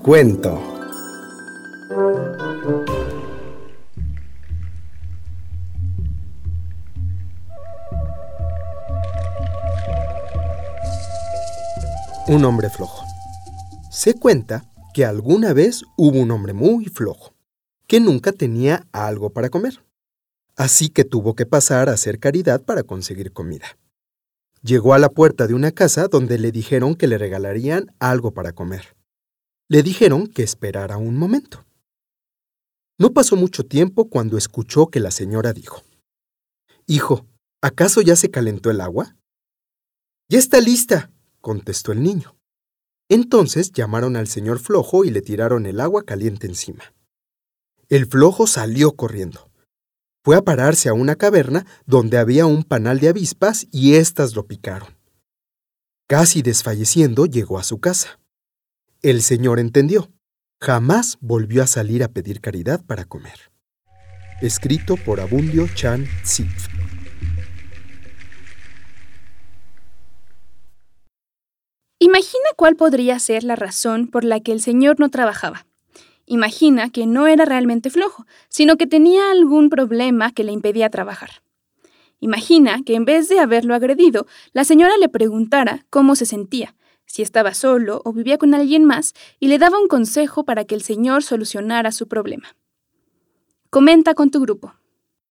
cuento. Un hombre flojo. Se cuenta que alguna vez hubo un hombre muy flojo, que nunca tenía algo para comer. Así que tuvo que pasar a hacer caridad para conseguir comida. Llegó a la puerta de una casa donde le dijeron que le regalarían algo para comer. Le dijeron que esperara un momento. No pasó mucho tiempo cuando escuchó que la señora dijo: «Hijo, ¿acaso ya se calentó el agua?» «Ya está lista», contestó el niño. Entonces llamaron al señor flojo y le tiraron el agua caliente encima. El flojo salió corriendo. Fue a pararse a una caverna donde había un panal de avispas y éstas lo picaron. Casi desfalleciendo, llegó a su casa. El señor entendió. Jamás volvió a salir a pedir caridad para comer. Escrito por Abundio Chan Sif. Imagina cuál podría ser la razón por la que el señor no trabajaba. Imagina que no era realmente flojo, sino que tenía algún problema que le impedía trabajar. Imagina que en vez de haberlo agredido, la señora le preguntara cómo se sentía, si estaba solo o vivía con alguien más, y le daba un consejo para que el señor solucionara su problema. Comenta con tu grupo.